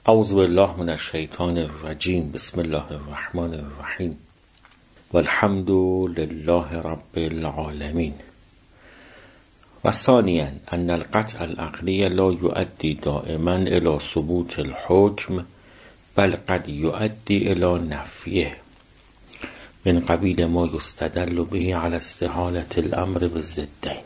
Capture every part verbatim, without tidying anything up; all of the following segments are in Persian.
اعوذ بالله من الشیطان الرجیم. بسم الله الرحمن الرحیم والحمد لله رب العالمین. و ثانیا ان القطع العقلی لا يؤدي دائما الى ثبوت الحكم بل قد يؤدي الى نفیه من قبیل ما یستدل به على استحالة الامر بالضدین.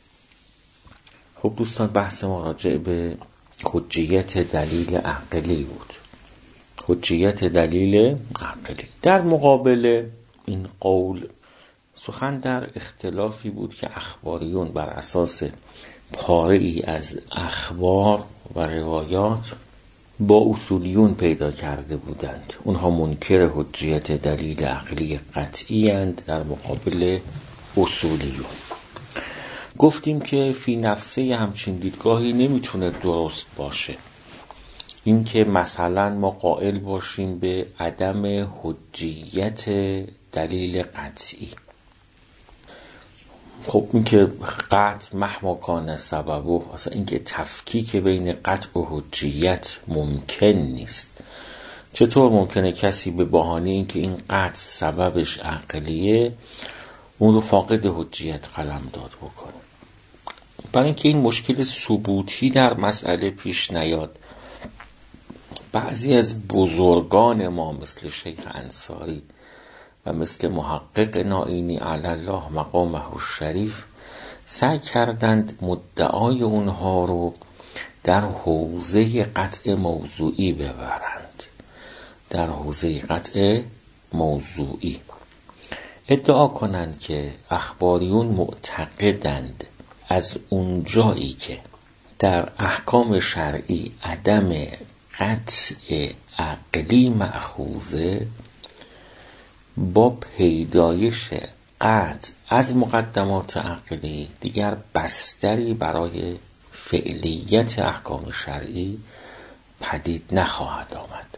خب دوستان، بحث ما راجع به حجیت دلیل عقلی بود. حجیت دلیل عقلی در مقابل این قول سخن در اختلافی بود که اخباریون بر اساس پاره ای از اخبار و روایات با اصولیون پیدا کرده بودند. اونها منکر حجیت دلیل عقلی قطعی اند در مقابل اصولیون. گفتیم که فی نفسه همچین دیدگاهی نمیتونه درست باشه. این که مثلا ما قائل باشیم به عدم حجیت دلیل قطعی. خب این که قطع مهما کان سببه، اصلا این که تفکیک بین قطع و حجیت ممکن نیست. چطور ممکنه کسی به بهانه این که این قطع سببش عقلیه اون رو فاقد حجیت قلمداد بکنه؟ برای اینکه این مشکل ثبوتی در مسئله پیش نیاد، بعضی از بزرگان ما مثل شیخ انصاری و مثل محقق نائینی علی الله مقامه الشریف سعی کردند مدعای اونها رو در حوزه قطع موضوعی ببرند. در حوزه قطع موضوعی ادعا کنند که اخباریون معتقدند از اونجایی که در احکام شرعی عدم قطع عقلی مأخوذه، با پیدایش قطع از مقدمات عقلی دیگر بستری برای فعلیت احکام شرعی پدید نخواهد آمد.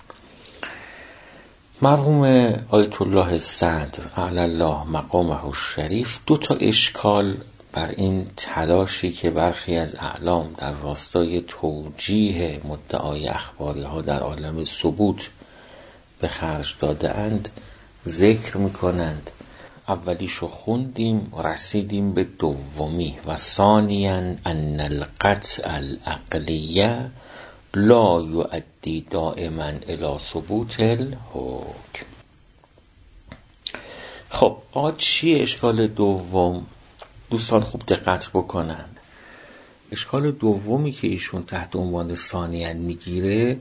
مرحوم آیت الله صدر علی الله مقامه الشریف دو تا اشکال بر این تلاشی که برخی از اعلام در راستای توجیه مدعای اخباری ها در عالم ثبوت به خرج داده اند ذکر میکنند. اولیشو خوندیم و رسیدیم به دومی. و ثانیا ان القطع العقلیه لا یؤدی دائما الی ثبوت الحکم. خب آ چیه اشکال دوم؟ دوستان خوب دقت بکنن. اشکال دومی که ایشون تحت عنوان ثانیاً میگیره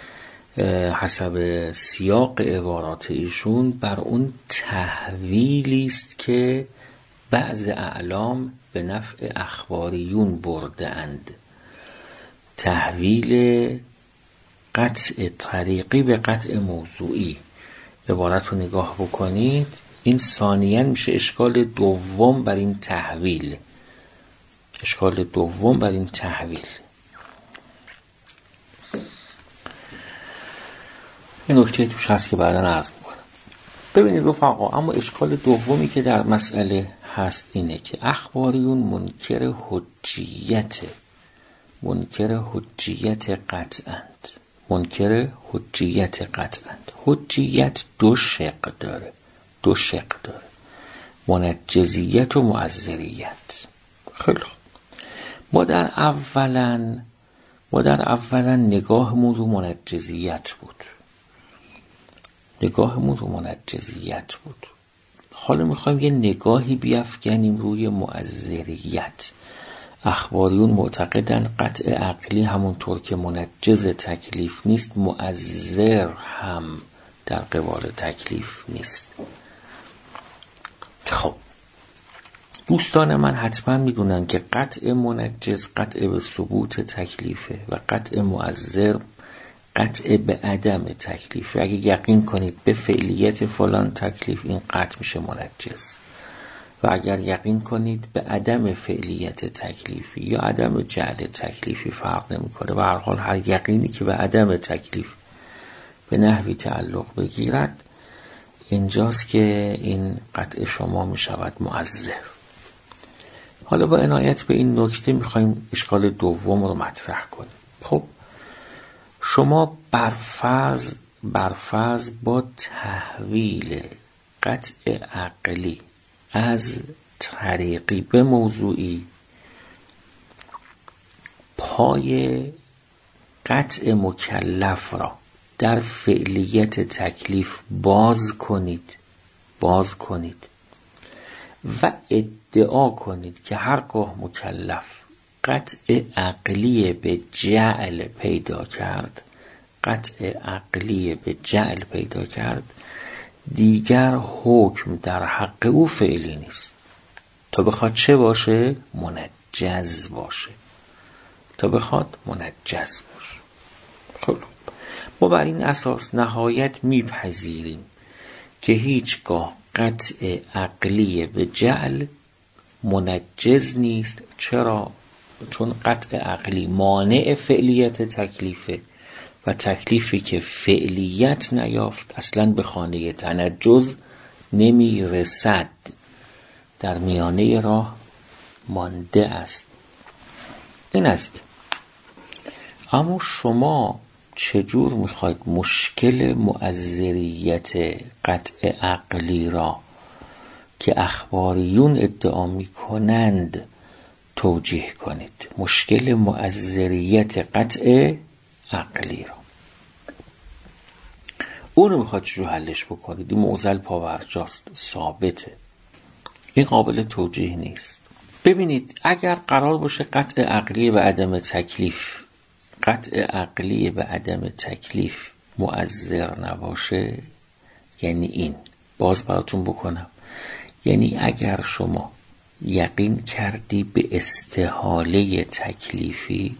حسب سیاق عبارات ایشون بر اون تحویلی است که بعض اعلام به نفع اخباریون برده اند. تحویل قطع طریقی به قطع موضوعی. عبارت رو نگاه بکنید، این ثانیاً میشه اشکال دوم بر این تحویل. اشکال دوم بر این تحویل. این نکته توش هست که بعداً عرض میکنم. ببینید رفقا، اما اشکال دومی که در مسئله هست اینه که اخباریون منکر حجیت منکر حجیت قطعاند. منکر حجیت قطعاند. حجیت دو شق داره. دو شق داره. منجزیت و معذریت. خیلی خوب. ما در اولا ما در اولا نگاهمون رو منجزیت بود. نگاهمون رو منجزیت بود. حالا میخوایم یه نگاهی بیفکنیم روی معذریت. اخباریون معتقدن قطع عقلی همونطور که منجز تکلیف نیست، معذر هم در قبال تکلیف نیست. خب دوستان من حتما میدونن که قطع منجز قطع به ثبوت تکلیفه و قطع معذر قطع به عدم تکلیفه. اگه یقین کنید به فعلیت فلان تکلیف، این قطع میشه منجز. و اگر یقین کنید به عدم فعلیت تکلیفی یا عدم جعل تکلیفی، فرق نمیکنه. و هر حال هر یقینی که به عدم تکلیف به نحوی تعلق بگیرد، اینجاست که این قطع شما میشود معذر. حالا با عنایت به این نکته میخوایم اشکال دوم رو مطرح کنیم. خب شما برفرض برفرض با تحویل قطع عقلی از طریقی به موضوعی پای قطع مکلف را در فعلیت تکلیف باز کنید باز کنید و ادعا کنید که هرگاه مکلف قطع عقلی به جعل پیدا کرد قطع عقلی به جعل پیدا کرد دیگر حکم در حق او فعلی نیست تا بخواد چه باشه؟ منجز باشه تا بخواد منجز باشه. خب ما بر این اساس نهایت میپذیریم که هیچگاه قطع عقلی به جعل منجز نیست. چرا؟ چون قطع عقلی مانع فعلیت تکلیفه و تکلیفی که فعلیت نیافت اصلا به خانه تنجز نمی رسد، در میانه راه مانده است. این از این. اما شما چجور میخواید مشکل مؤثریت قطع عقلی را که اخباریون ادعا میکنند توجیه کنید؟ مشکل مؤثریت قطع عقلی را اونو میخواد چجور حلش بکنید؟ این معضل پاورجاست، ثابته، این قابل توجیه نیست. ببینید اگر قرار باشه قطع عقلی و عدم تکلیف قطع عقلی به عدم تکلیف مؤثر نباشه، یعنی این باز براتون بکنم، یعنی اگر شما یقین کردی به استحاله تکلیفی،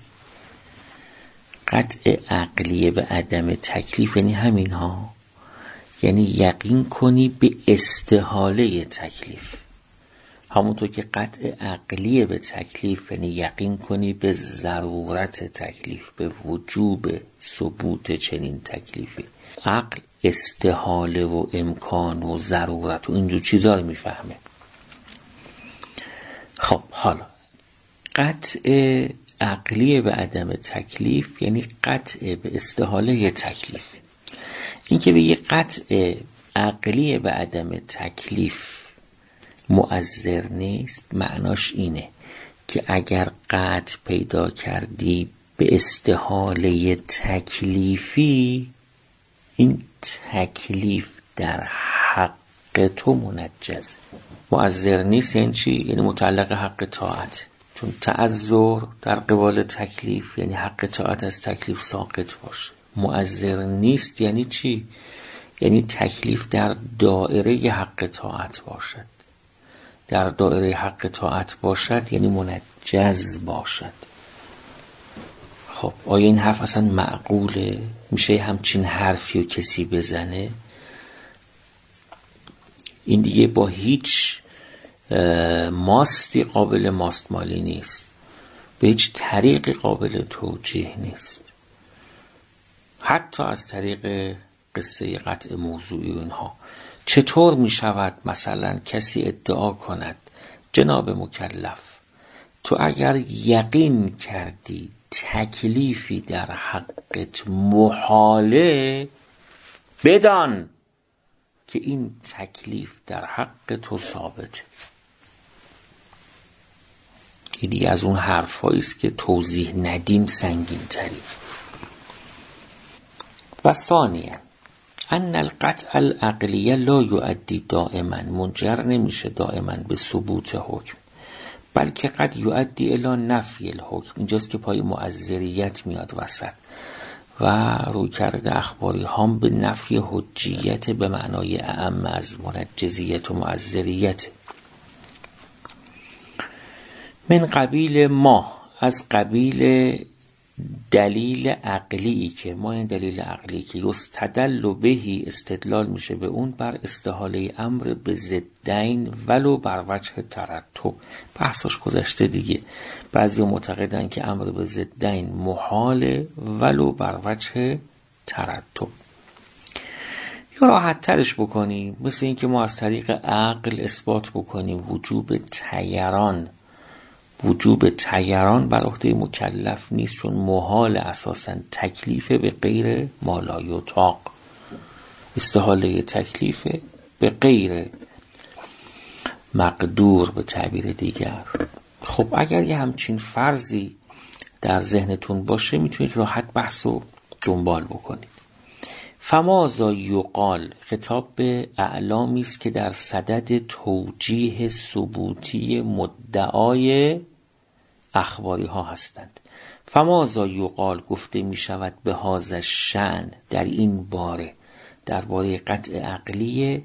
قطع عقلی به عدم تکلیف یعنی همین ها، یعنی یقین کنی به استحاله تکلیف، همونطور که قطع عقلی به تکلیف یعنی یقین کنی به ضرورت تکلیف، به وجوب ثبوت چنین تکلیفی. عقل استحاله و امکان و ضرورت و اینجور چیزا رو میفهمه. خب حالا قطع عقلی به عدم تکلیف یعنی قطع به استحاله تکلیف. این که به یه قطع عقلی به عدم تکلیف مؤثر نیست، معناش اینه که اگر قطع پیدا کردی به استحاله تکلیفی، این تکلیف در حق تو منجز. مؤثر نیست یعنی چی؟ یعنی متعلق حق طاعت، چون تعذر در قبال تکلیف یعنی حق طاعت از تکلیف ساقط باشه. مؤثر نیست یعنی چی؟ یعنی تکلیف در دائره حق طاعت باشد. در دائره حق طاعت باشد یعنی منجز باشد. خب آیا این حرف اصلا معقوله؟ میشه همچین حرفی و کسی بزنه؟ این دیگه با هیچ ماستی قابل ماستمالی نیست، به هیچ طریقی قابل توجیه نیست، حتی از طریق قصه قطع موضوعی اونها. چطور می شود مثلا کسی ادعا کند جناب مکلف تو اگر یقین کردی تکلیفی در حقت محاله، بدان که این تکلیف در حق تو ثابته. این دیگه از اون حرفایی است که توضیح ندیم سنگین تری. و ثانیاً ان القطع العقلیه لا یؤدی دائما، منجر نمیشه دائما به ثبوت حکم، بلکه قد یؤدی الی نفی الحکم. اینجاست که پای مؤثریت میاد وسط و روی کرده اخباری هم به نفی حجیت به معنای اعم از منجزیت و مؤثریت. من قبیل ما، از قبیل دلیل عقلی که ما این دلیل عقلی که یستدل بهی استدلال میشه به اون بر استحاله امر به ضدین ولو بر وجه ترتب. بحثش گذشته دیگه. بعضی معتقدن که امر به ضدین محاله ولو بر وجه ترتب. یا راحت ترش بکنیم، مثل این که ما از طریق عقل اثبات بکنیم وجوب طیران وجوب تیران بر عهده مکلف نیست، چون محال اساساً تکلیف به غیر ما لا یطاق، استحاله تکلیف به غیر مقدور به تعبیر دیگر. خب اگر یه همچین فرضی در ذهنتون باشه میتونید راحت بحث رو دنبال بکنید. فماذا یقال خطاب به اعلامی است که در صدد توجیه ثبوتی مدعای اخباری ها هستند. فماذا یقال گفته می شود به هذا الشأن در این باره، درباره قطع عقلی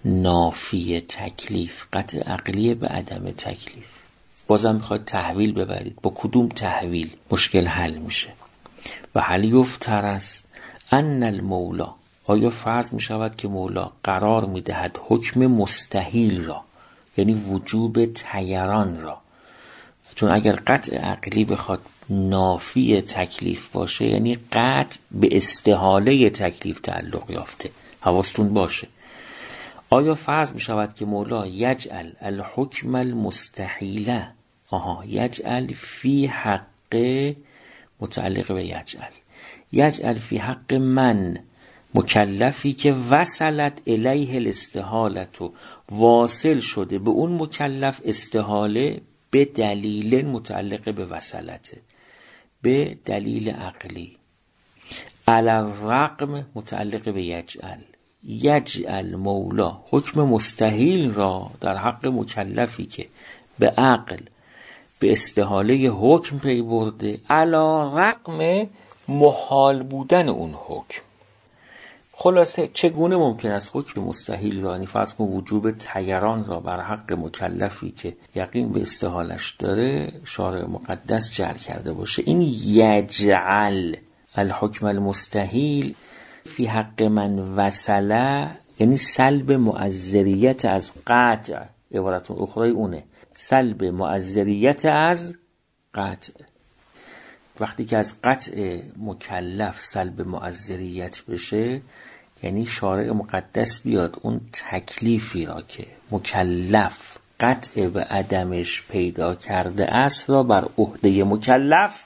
نافی تکلیف، قطع عقلی به عدم تکلیف. بازم میخواد تحویل ببرید، با کدوم تحویل مشکل حل میشه؟ و هل یفترض ان المولا، آیا فرض میشود که مولا قرار میدهد حکم مستحیل را، یعنی وجوب تیران را، چون اگر قطع عقلی بخواد نافی تکلیف باشه یعنی قطع به استحاله تکلیف تعلق یافته، حواستون باشه. آیا فرض می شود که مولا یجعل الحکم المستحیله، آها یجعل فی حق، متعلق به یجعل، یجعل فی حق من، مکلفی که وصلت الیه الاستحالت، و واصل شده به اون مکلف استحاله به دلیل متعلق به وصلته، به دلیل عقلی، علی الرغم متعلق به یجعل، یجعل مولا حکم مستحیل را در حق مکلفی که به عقل به استحاله حکم پی برده، علی رغم محال بودن اون حکم. خلاصه چگونه ممکن است حکم مستحیل را، یعنی فرض کن وجوب تیران را بر حق مکلفی که یقین به استحالش داره شارع مقدس جعل کرده باشه؟ این یجعل الحکم المستحیل فی حق من وصله، یعنی سلب مؤثریت از قطع، عبارتون اخرای اونه، سلب مؤثریت از قطع. وقتی که از قطع مکلف سلب مؤثریت بشه یعنی شارع مقدس بیاد اون تکلیفی را که مکلف قطع به عدمش پیدا کرده است را بر عهده مکلف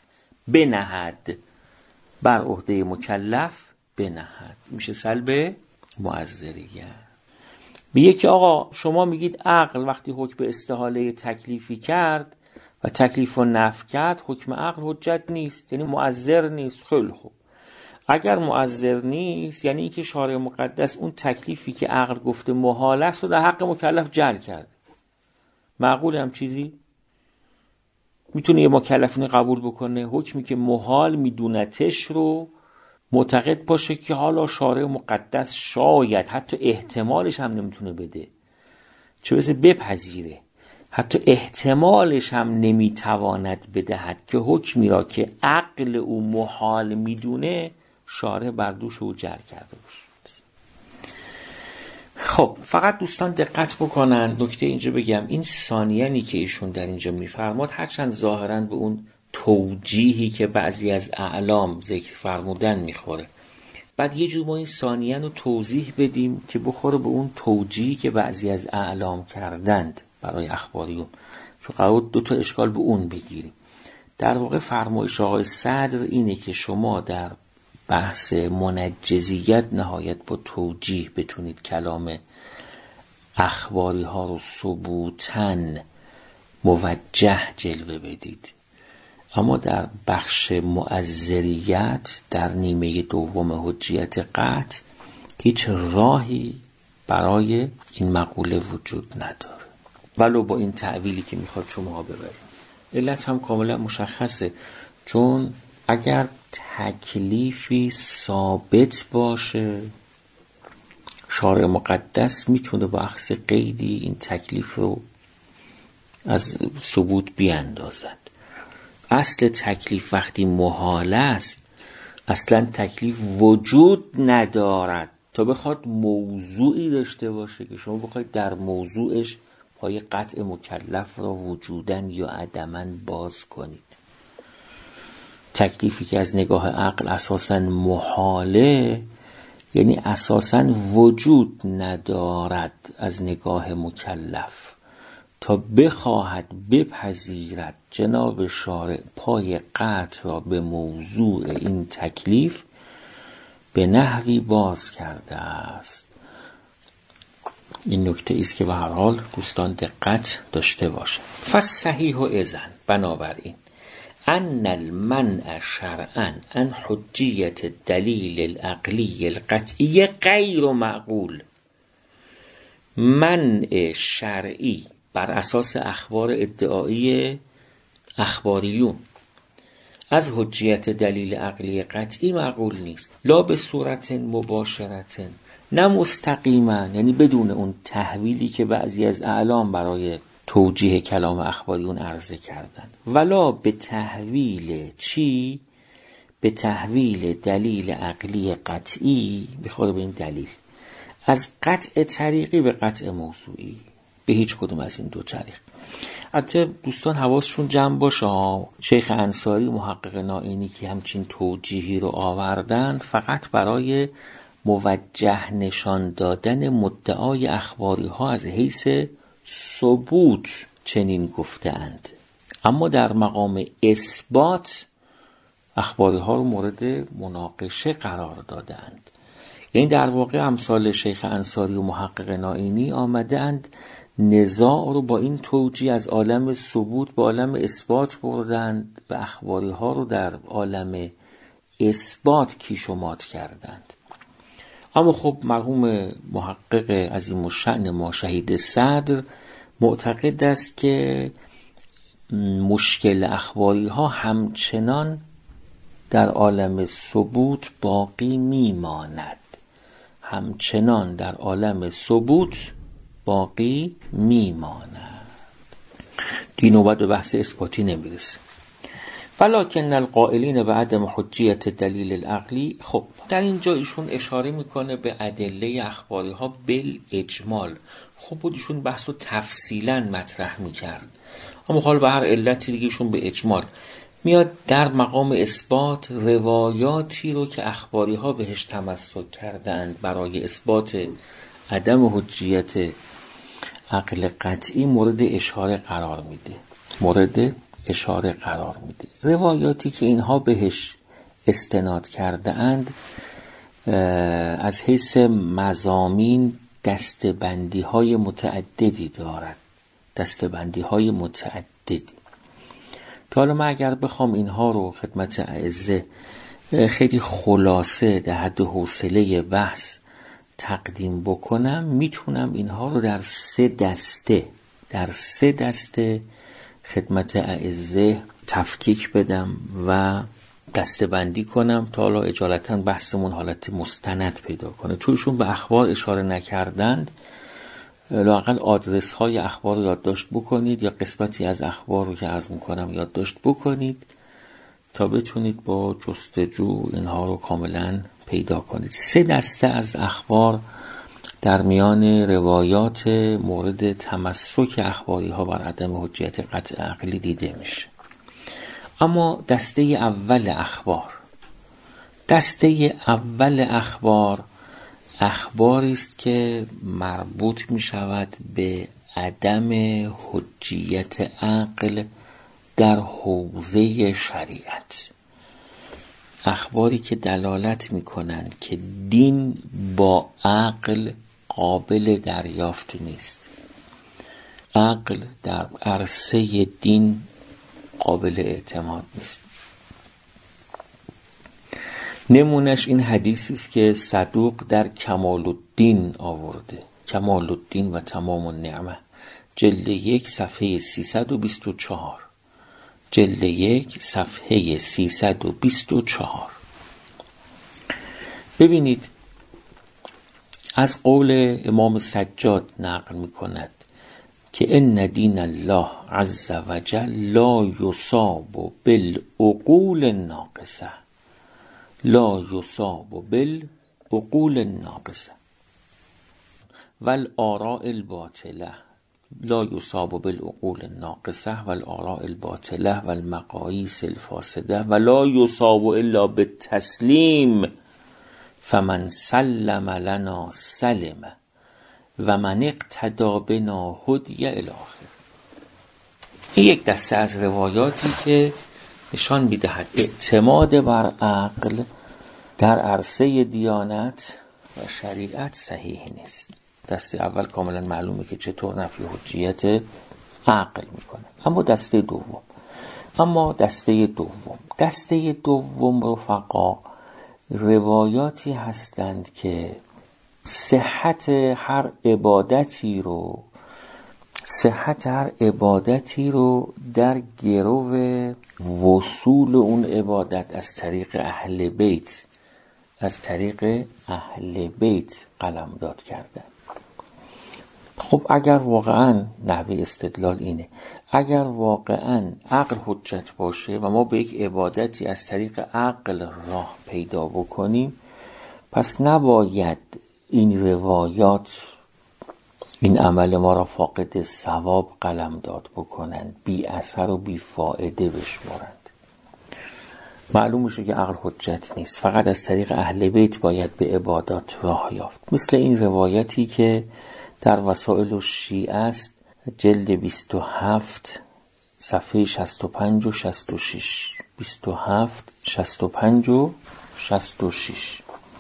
بنهد، بر عهده مکلف بنهد، میشه سلب مؤثریت. میگه که آقا شما میگید عقل وقتی حکم به استحاله تکلیفی کرد و تکلیف رو نفی کرد، حکم عقل حجت نیست، یعنی مؤثر نیست. خیلی خوب، اگر مؤثر نیست یعنی اینکه شارع مقدس اون تکلیفی که عقل گفته محال است رو در حق مکلف جعل کرده. معقول هم چیزی؟ میتونه یه مکلف اینو قبول بکنه حکمی که محال میدونتش رو معتقد باشه که حالا شارع مقدس شاید حتی احتمالش هم نمیتونه بده، چه برسه بپذیره، حتی احتمالش هم نمیتواند بدهد که حکمی را که عقل او محال میدونه شارع بر دوش او جعل کرده باشه. خب فقط دوستان دقت بکنن، نکته اینجا بگم، این ثانیانی که ایشون در اینجا میفرماد هرچند ظاهراً به اون توجیهی که بعضی از اعلام ذکر فرمودن میخوره، بعد یه جور ما این ثانیان رو توضیح بدیم که بخوره به اون توجیهی که بعضی از اعلام کردند برای اخباریون، چون قرار دو تا اشکال به اون بگیریم. در واقع فرمایش آقای صدر اینه که شما در بحث منجزیت نهایت با توجیه بتونید کلام اخباری ها رو ثبوتاً موجه جلوه بدید، اما در بخش مؤثریت در نیمه دوم حجیت قطع هیچ راهی برای این مقوله وجود نداره، ولو با این تعویلی که میخواد شما ببرید. علت هم کاملا مشخصه، چون اگر تکلیفی ثابت باشه شارع مقدس میتونه با اخذ قیدی این تکلیف رو از ثبوت بیاندازد. اصل تکلیف وقتی محال است اصلا تکلیف وجود ندارد تا بخواد موضوعی داشته باشه که شما بخواید در موضوعش پای قطع مکلف را وجودن یا عدمن باز کنید. تکلیفی که از نگاه عقل اساساً محاله یعنی اساساً وجود ندارد از نگاه مکلف، تا بخواهد بپذیرد جناب شارع پای قطع را به موضوع این تکلیف به نحوی باز کرده است. این نکته است که به هر حال دوستان دقت داشته باشند. فصحیح و اذن، بنابراین ان المنع شرعا عن حجیت دلیل العقلی القطعی غیر معقول. منع شرعی بر اساس اخبار ادعایی اخباریون از حجیت دلیل عقلی قطعی معقول نیست، لا به صورت مباشرت، نه مستقیما، یعنی بدون اون تحویلی که بعضی از اعلام برای توجیه کلام اخباریون عرضه کردند، ولا به تحویل چی؟ به تحویل دلیل عقلی قطعی، بخوره به این دلیل، از قطع طریقی به قطع موضوعی، به هیچ کدوم از این دو طریق. البته دوستان حواسشون جمع باشه، شیخ انصاری محقق نائینی که همچین توجیهی رو آوردن فقط برای موجه نشان دادن مدعای اخباری ها از حیث ثبوت چنین گفتند، اما در مقام اثبات اخباری ها رو مورد مناقشه قرار دادند. یعنی در واقع امثال شیخ انصاری و محقق نائینی آمده اند نزاع رو با این توجیه از عالم ثبوت به عالم اثبات بردند و اخباری ها رو در عالم اثبات کیش و مات کردند. اما خب مرحوم محقق عظیم الشأن ما شهید صدر معتقد است که مشکل اخباری ها همچنان در عالم ثبوت باقی میماند، همچنان در عالم ثبوت باقی میماند. دی نوبت به بحث اثباتی نمیرسه. ولکن القائلین به عدم حجیت دلیل العقلی، خب در اینجا ایشون اشاره میکنه به ادله اخباری ها بالاجمال. خب بود ایشون بحث رو تفصیلا مطرح میکرد، اما حال به هر علتی دیگه ایشون به اجمال میاد در مقام اثبات روایاتی رو که اخباری ها بهش تمسک کردند برای اثبات عدم حجیت عقل قطعی مورد اشاره قرار میده مورد اشاره قرار میده روایاتی که اینها بهش استناد کرده اند از حیث مضامین دستبندی های متعددی دارد دستبندی های متعددی که حالا من اگر بخوام اینها رو خدمت اعزه خیلی خلاصه در حد حوصله بحث تقدیم بکنم، میتونم اینها رو در سه دسته در سه دسته خدمت اعزه تفکیک بدم و دسته بندی کنم تا حالا اجالتا بحثمون حالت مستند پیدا کنه. چونشون به اخبار اشاره نکردند، لااقل آدرس های اخبار رو یادداشت بکنید یا قسمتی از اخبار رو که عرض میکنم یادداشت بکنید تا بتونید با جستجو اینها رو کاملا پیدا کنید. سه دسته از اخبار در میان روایات مورد تمسک اخباری ها بر عدم حجیت قطع عقلی دیده میشه. اما دسته اول اخبار دسته اول اخبار اخباری است که مربوط می شود به عدم حجیت عقل در حوزه شریعت، اخباری که دلالت می کنند که دین با عقل قابل دریافت نیست، عقل در عرصه دین قابل اعتماد نیست. نمونش این حدیثی است که صدوق در کمال الدین آورده، کمال الدین و تمام النعمه، جلد یک صفحه سیصد و بیست و چهار، جلد یک صفحه سیصد و بیست و چهار. ببینید از قول امام سجاد نقل می کند که ان دین الله عز و جل لا یصاب بالعقول الناقصه، لا یصاب بالعقول الناقصه والآراء الباطله، لا یصاب بالعقول الناقصه والآراء الباطله والمقاییس الفاسده ولا یصاب الا بالتسلیم فمن سلم لنا سلم و من اقتدى بنا هدی الی آخر. این یک دسته از روایاتی که نشان می‌دهد اعتماد بر عقل در عرصه دیانت و شریعت صحیح نیست. دسته اول کاملا معلومه که چطور نفی حجیت عقل میکنه. اما دسته دوم اما دسته دوم دسته دوم رفقا روایاتی هستند که صحت هر عبادتی رو صحت هر عبادتی رو در گرو وصول اون عبادت از طریق اهل بیت از طریق اهل بیت قلمداد کردن. خب اگر واقعا نحوه استدلال اینه، اگر واقعا عقل حجت باشه و ما به یک عبادتی از طریق عقل راه پیدا بکنیم، پس نباید این روایات این عمل ما را فاقد ثواب قلمداد بکنند، بی اثر و بی فایده بشمارند. معلوم میشه که عقل حجت نیست، فقط از طریق اهل بیت باید به عبادات راه یافت. مثل این روایتی که در وسائل الشیعه است، جلد بیست و هفت صفحه شصت و پنج و شصت و شش، بیست و هفت شصت و پنج و شصت و شش.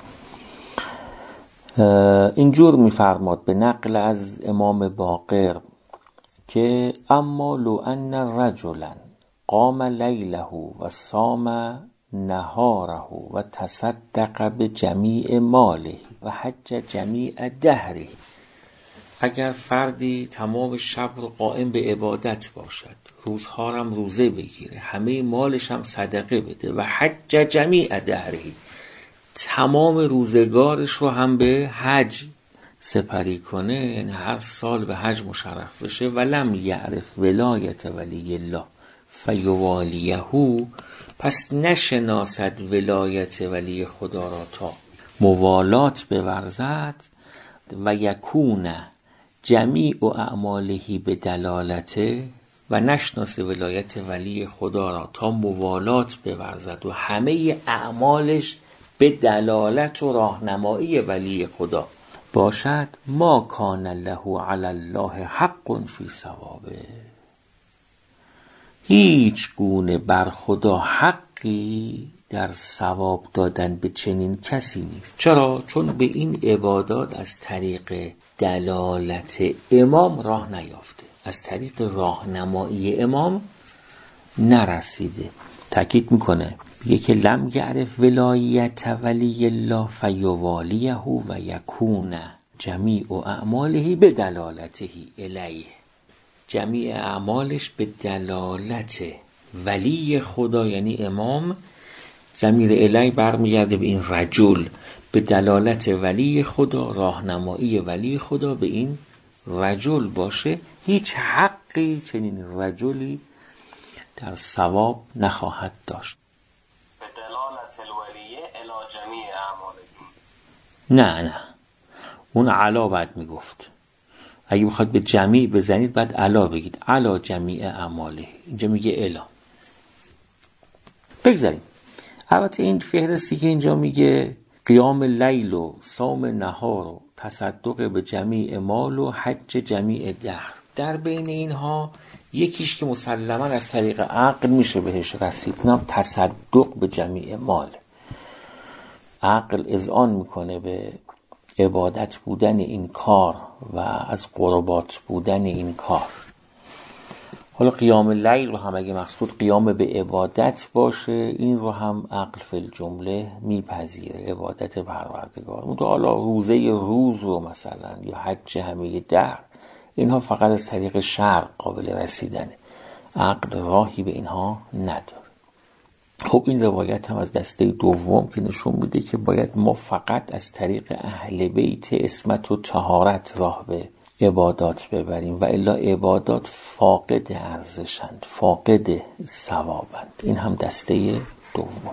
اینجور میفرماد به نقل از امام باقر که اما لو ان رجلا قام لیله و صام نهاره و تصدق به جمیع ماله و حج جمیع دهره، اگر فردی تمام شب رو قائم به عبادت باشد، روزها هم روزه بگیره، همه مالش هم صدقه بده و حج جمیع دهره، تمام روزگارش رو هم به حج سپری کنه، یعنی هر سال به حج مشرف بشه، ولم یعرف ولایت ولی الله فیوالیه، پس نشناسد ولایت ولی خدا را تا موالات بورزد، و یکون جمیع و اعمالهی به دلالته، و نشناس ولایت ولی خدا را تا موالات بورزد و همه اعمالش به دلالت و راهنمایی ولی خدا باشد، ما کان له علی الله حق فی ثوابه، هیچ گونه بر خدا حقی در ثواب دادن به چنین کسی نیست. چرا؟ چون به این عبادات از طریق دلالت امام راه نیافته، از طریق راهنمایی امام نرسیده. تأکید میکنه میگه که لم یعرف ولایت ولی الله فیوالیه و یکون جمیع اعماله به دلالته الیه، جمیع اعمالش به دلالت ولی خدا یعنی امام، ضمیر الی برمیگرده به این رجل، به دلالت ولی خدا، راهنمایی ولی خدا به این رجل باشه، هیچ حقی چنین رجلی در ثواب نخواهد داشت. به دلالت الولیه الی جمیع اعماله. نه نه اون علا بعد میگفت، اگه بخواد به جمیع بزنید بعد علا بگید، علا جمیع اعماله، اینجا میگه الا. بگذاریم. البته این فهرستی که اینجا میگه قیام لیل و صوم نهار و تصدق به جمیع مال و حج جمیع دهر، در بین اینها یکیش که مسلما از طریق عقل میشه بهش رسید، نام تصدق به جمیع مال. عقل اذعان میکنه به عبادت بودن این کار و از قربات بودن این کار. حالا قیام لیل رو هم اگه مقصود قیام به عبادت باشه، این رو هم عقل فی الجمله میپذیره، عبادت پروردگار. اون تو حالا روزه روز رو مثلا یا حج همه دهر، اینها فقط از طریق شرع قابل رسیدنه، عقل راهی به اینها نداره. خب این روایت هم از دسته دوم که نشون میده که باید ما فقط از طریق اهل بیت عصمت و طهارت راه به عبادات ببریم و الا عبادات فاقد ارزشند، فاقد ثوابند. این هم دسته دوم.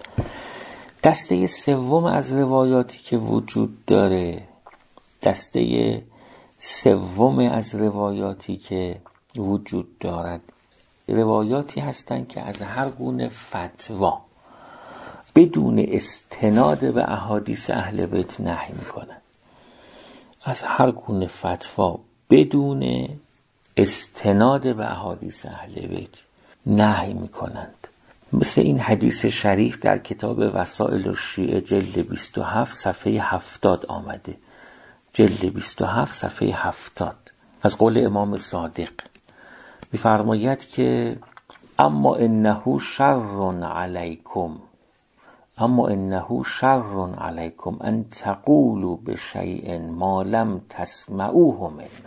دسته سوم از روایاتی که وجود داره، دسته سوم از روایاتی که وجود دارد روایاتی هستند که از هر گونه فتوا بدون استناد به احادیث اهل بیت نهی میکنن. از هر گونه فتوا بدون استناد به احادیث اهل بیت نهی میکنند. مثل این حدیث شریف در کتاب وسائل الشیعه جلد بیست و هفت صفحه هفتاد آمده. جلد بیست و هفت صفحه هفتاد از قول امام صادق می‌فرماید که اما انه شر علیکم اما انه شر علیکم ان تقولوا بشیء ما لم تسمعوه منا.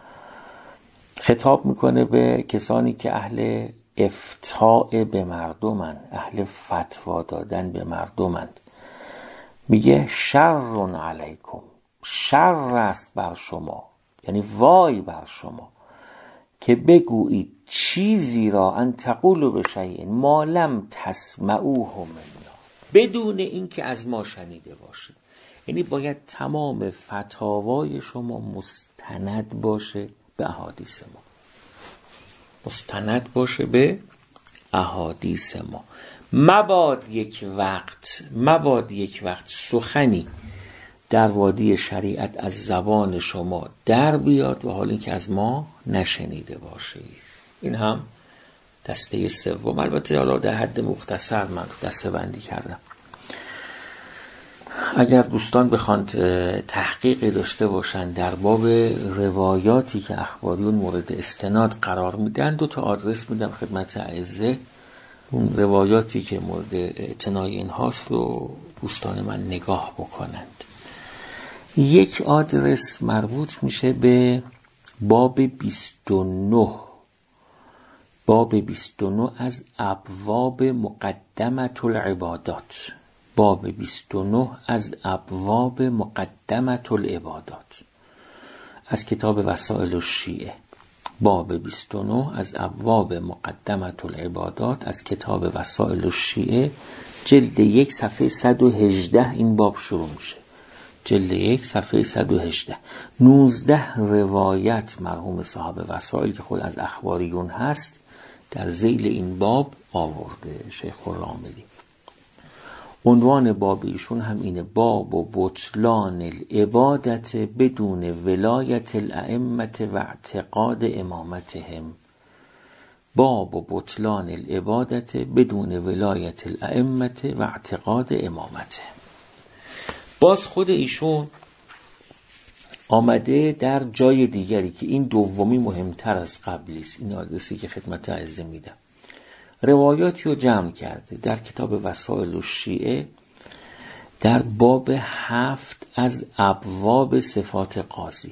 خطاب میکنه به کسانی که اهل افتاء به مردمن، اهل فتوا دادن به مردمند. میگه شر علیکم، شر است بر شما، یعنی وای بر شما که بگویید چیزی را ان تقولوا بشیء ما لم تسمعوه منا، بدون اینکه از ما شنیده باشید. یعنی باید تمام فتاوای شما مستند باشه به احادیث ما، مستند باشه به احادیث ما. مباد یک وقت مباد یک وقت سخنی در وادی شریعت از زبان شما در بیاد و حال اینکه از ما نشنیده باشید. این هم دسته سوم. البته حالا در حد مختصر من دسته بندی کردم. اگر دوستان بخواند تحقیق داشته باشند در باب روایاتی که اخباریون مورد استناد قرار میدن، دو تا آدرس میدم خدمت اعزه. اون روایاتی که مورد اعتنای این هاست رو دوستان من نگاه بکنند. یک آدرس مربوط میشه به باب بیست و نه، باب بیست و نه از ابواب مقدمة العبادات، باب بیست و نه از ابواب مقدمة العبادات از کتاب وسائل الشیعه. باب بیست و نه از ابواب مقدمة العبادات از کتاب وسائل الشیعه، جلد یک صفحه صد و هجده این باب شروع میشه. جلد یک صفحه صد و هجده. نوزده روایت مرحوم صاحب وسائل که خود از اخباریون هست در ذیل این باب آورده شیخ الراملی. عنوان باب ایشون هم اینه: باب و بطلان العبادت بدون ولایت الائمه و اعتقاد امامتهم. باب و بطلان العبادت بدون ولایت الائمه و اعتقاد امامتهم. باز خود ایشون آمده در جای دیگری که این دومی مهمتر از قبلی است. این آدرسی که خدمت عزیز میدم روایاتی رو جمع کرده در کتاب وسائل الشیعه در باب هفت از ابواب صفات قاضی،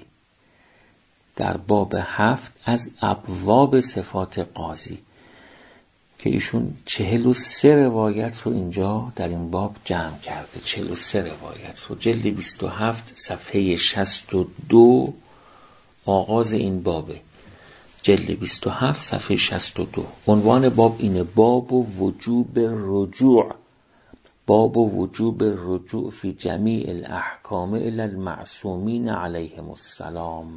در باب هفت از ابواب صفات قاضی که ایشون چهل و سه روایت رو اینجا در این باب جمع کرده. چهل و سه روایت رو جلد بیست و هفت صفحه شصت و دو آغاز این بابه. جلد بیست و هفت صفحه شصت و دو. عنوان باب اینه: باب و وجوب رجوع، باب و وجوب رجوع فی جمیع الاحکام الی المعصومین علیهم السلام.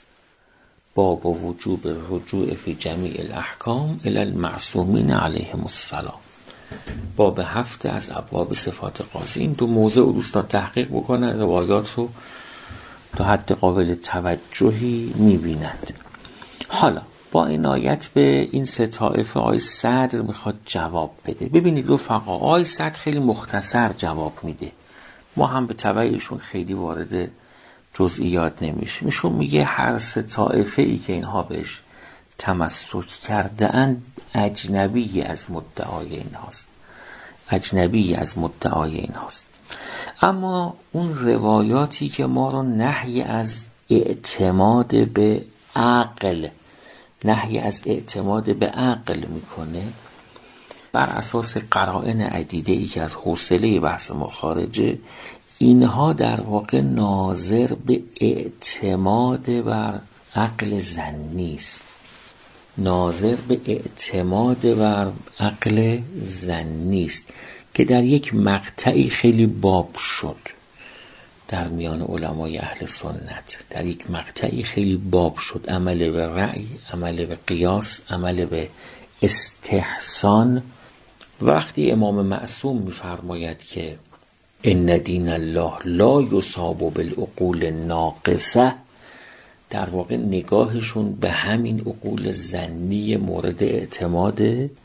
باب و وجوب رجوع فی جمیع الاحکام الی المعصومین علیهم السلام. باب هفت از ابواب صفات قاضی. این دو موضوع دوستان تحقیق بکنن، روایات رو تا حد قابل توجهی میبینند. حالا با عنایت به این سه طایفه آقای صدر میخواد جواب بده. ببینید رفقا، آقای صدر خیلی مختصر جواب میده، ما هم به تبعیشون خیلی وارد جزئیات نمیشه. میشون میگه هر سه طایفه ای که اینها بهش تمسک کرده اند اجنبی از مدعای این هاست، اجنبی از مدعای این هاست. اما اون روایاتی که ما رو نهی از اعتماد به عقل نهی از اعتماد به عقل میکنه، بر اساس قرائن عدیده ای که از حوصله بحث ما خارجه، اینها در واقع ناظر به اعتماد بر عقل ظنی است، ناظر به اعتماد بر عقل ظنی است که در یک مقطعی خیلی باب شد در میان علمای اهل سنت. در یک مقطعی خیلی باب شد عمل به رأی، عمل به قیاس، عمل به استحسان. وقتی امام معصوم می‌فرماید که ان دین الله لا یصاب بالعقول الناقصه، در واقع نگاهشون به همین عقول ظنی مورد اعتماد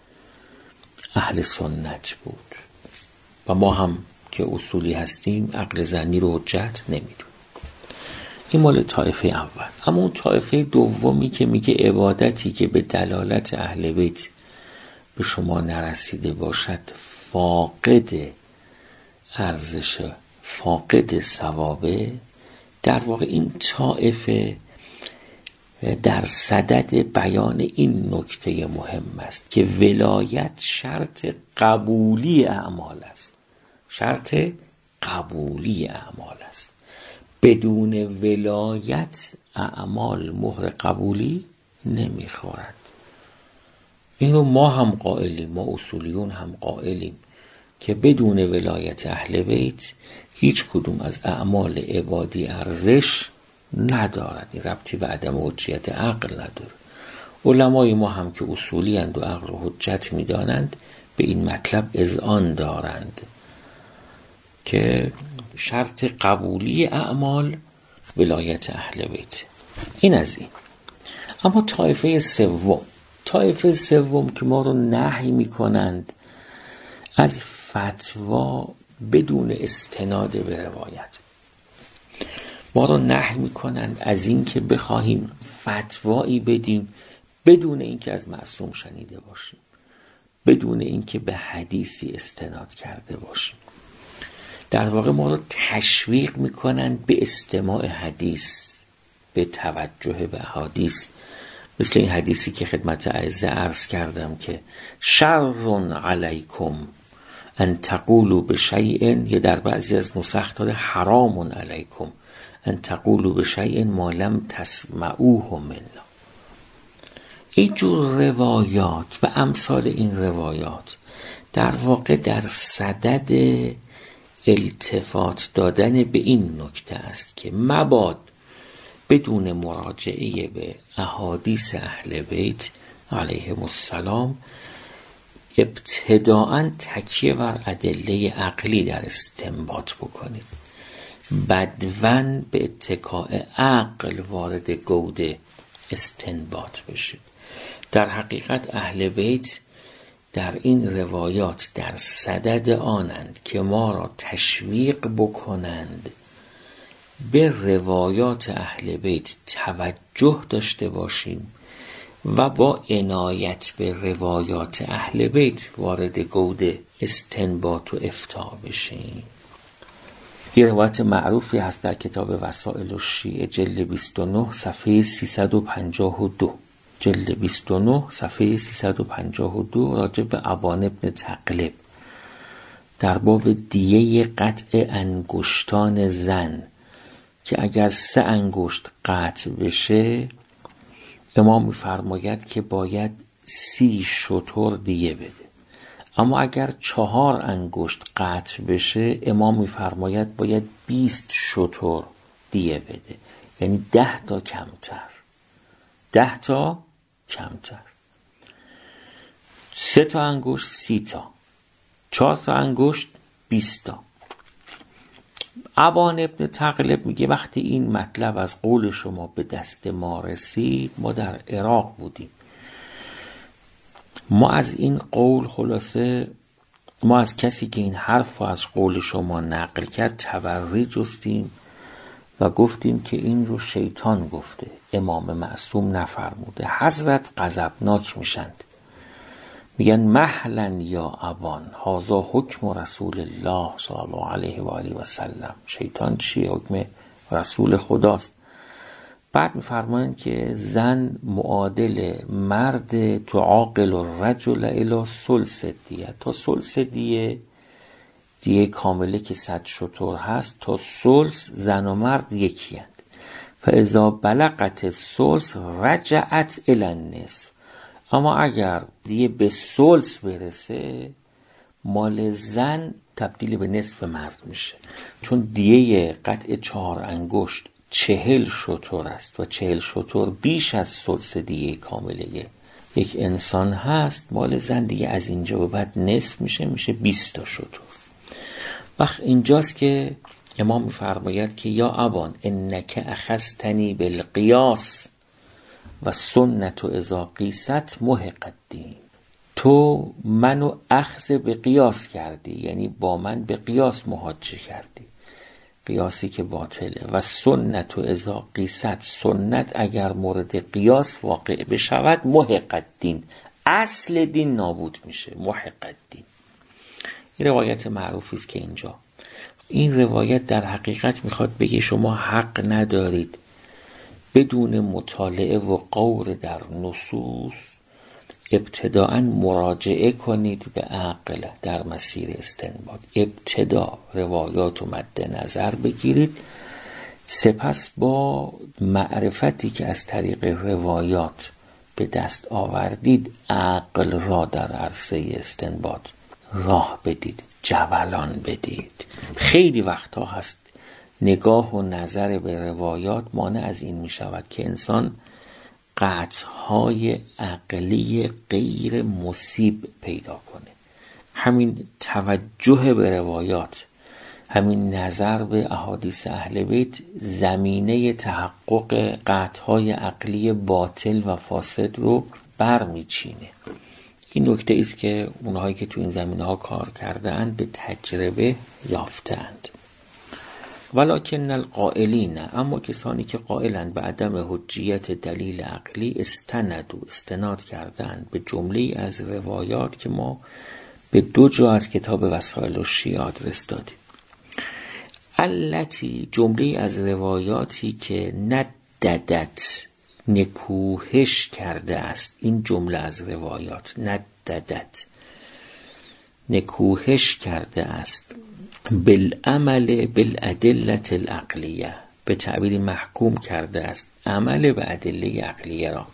اهل سنت بود و ما هم که اصولی هستیم عقل ظنی رو حجت نمیدونیم. این مال طایفه اول. اما اون طایفه دومی که میگه عبادتی که به دلالت اهل بیت به شما نرسیده باشد فاقد ارزش، فاقد ثوابه، در واقع این طایفه در صدد بیان این نکته مهم است که ولایت شرط قبولی اعمال است. شرط قبولی اعمال است. بدون ولایت اعمال مهر قبولی نمیخورد. اینو ما هم قائلیم، ما اصولیون هم قائلیم که بدون ولایت اهل بیت هیچ کدوم از اعمال عبادی ارزش ندارد. این ربطی به عدم حجیت عقل نداره. علمای ما هم که اصولی اند و عقل و حجت میدانند به این مطلب اذعان دارند که شرط قبولی اعمال ولایت اهل بیت. این از این. اما طایفه سوم، طایفه سوم که ما رو نهی میکنند از فتوا بدون استناد به روایت، ما رو نهی میکنند از این که بخواهیم فتوایی بدیم بدون اینکه از معصوم شنیده باشیم، بدون اینکه به حدیثی استناد کرده باشیم. در واقع ما رو تشویق میکنند به استماع حدیث، به توجه به حدیث، مثل این حدیثی که خدمت اعزه عرض کردم که شر علیکم ان تقولوا بشیء، یا در بعضی از نسخ داره حرام علیکم ان تقولوا بشیء ما لم تسمعوه منا. این جور روایات و امثال این روایات در واقع در صدد التفات دادن به این نکته است که مباد بدون مراجعه به احادیث اهل بیت علیهم السلام ابتداءً تکیه بر ادله عقلی در استنباط بکنید، بدون به اتکاء عقل وارد گود استنباط بشید. در حقیقت اهل بیت در این روایات در صدد آنند که ما را تشویق بکنند به روایات اهل بیت توجه داشته باشیم و با عنایت به روایات اهل بیت وارد گود استنباط و افتاء بشیم. یه روایت معروفی هست در کتاب وسائل الشیعه جلد بیست و نه صفحه سیصد و پنجاه و دو، جلد بیست و نه صفحه سیصد و پنجاه و دو، راجع به ابان ابن تغلب در باب دیه قطع انگشتان زن که اگر سه انگشت قطع بشه امام می‌فرماید که باید سی شتر دیه بده، اما اگر چهار انگشت قطع بشه امام می‌فرماید باید بیست شتر دیه بده، یعنی ده تا کمتر، ده تا کمتر. سه تا انگشت سی تا، چهار تا انگشت بیست تا. ابان ابن تغلب میگه وقتی این مطلب از قول شما به دست ما رسید، ما در عراق بودیم، ما از این قول خلاصه ما از کسی که این حرف از قول شما نقل کرد تبری جستیم و گفتیم که این رو شیطان گفته، امام معصوم نفرموده. حضرت غضبناک میشند، میگن مهلا یا ابان هذا حکم رسول الله صلی الله علیه و آله و سلم. شیطان چیه؟ حکم رسول خداست. بعد میفرمایند که زن معادل مرد تعاقل الرجل الی ثلث دیه، تا ثلث دیه، دیه کامله که صد شتر هست، تا ثلث زن و مرد یکی اند. فاذا بلغت الثلث رجعت الی النصف، اما اگر دیه به ثلث برسه مال زن تبدیل به نصف مرد میشه، چون دیه قطع چهار انگشت چهل شتر است و چهل شتر بیش از ثلث دیه کامله یک انسان هست. مال زن دیگه از اینجا به بعد نصف میشه، میشه بیست تا شتر. وقت اینجاست که امام می‌فرماید که یا ابان انک اخذتنی بالقیاس و سنت اذا قیست محق الدین. تو منو اخذ به قیاس کردی، یعنی با من به قیاس محاجه کردی، قیاسی که باطله. و سنت اذا قیست، سنت اگر مورد قیاس واقع بشود محق الدین، اصل دین نابود میشه. محق الدین این روایت معروفی است که اینجا این روایت در حقیقت میخواد بگه شما حق ندارید بدون مطالعه و غور در نصوص ابتداءً مراجعه کنید به عقل در مسیر استنباط. ابتدا روایات و مد نظر بگیرید، سپس با معرفتی که از طریق روایات به دست آوردید عقل را در عرصه استنباط راه بدید، جولان بدید. خیلی وقتا هست نگاه و نظر به روایات مانع از این می شود که انسان قطعهای عقلی غیر مصیب پیدا کنه. همین توجه به روایات، همین نظر به احادیث اهل بیت زمینه تحقق قطعهای عقلی باطل و فاسد رو برمیچینه. این نکته است که اونهایی که تو این زمینه ها کار کرده اند به تجربه یافتند. ولکن القائلین، اما کسانی که قائلند به عدم حجیت دلیل عقلی استندوا، استناد کردند به جمله از روایات که ما به دو جا از کتاب وسائل الشیعه آدرس دادیم. التی، جمله از روایاتی که نددت، نکوهش کرده است. این جمله از روایات نددت، نکوهش کرده است بالعمل بالادله العقلیه، به تعبیر محکوم کرده است عمل به ادله عقلیه را.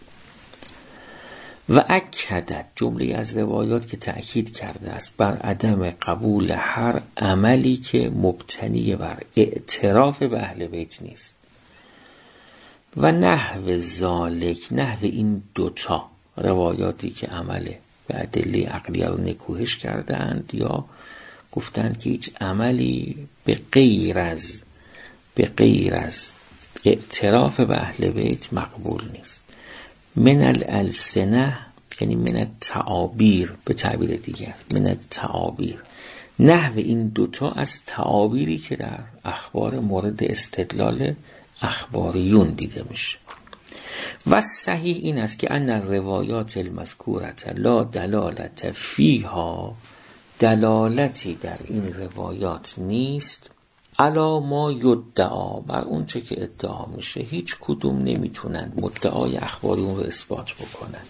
و اکدت، جمله از روایات که تأکید کرده است بر عدم قبول هر عملی که مبتنی بر اعتراف به اهل بیت نیست. و نحو ذالک، نحو این دوتا روایاتی که عمل به ادله عقلیه را نکوهش کرده اند یا گفتند که هیچ عملی به غیر از به غیر از اعتراف به اهل بیت مقبول نیست. من الالسنه، یعنی من التعابیر، به تعبیر دیگر من التعابیر، نحو این دوتا از تعابیری که در اخبار مورد استدلال اخباریون دیده میشه. و صحیح این است که ان الروایات المذکورة لا دلالت فیها، دلالتی در این روایات نیست علا ما یدعا، بر اون چه که ادعا میشه. هیچ کدوم نمیتونند مدعای اخباریون رو اثبات بکنند.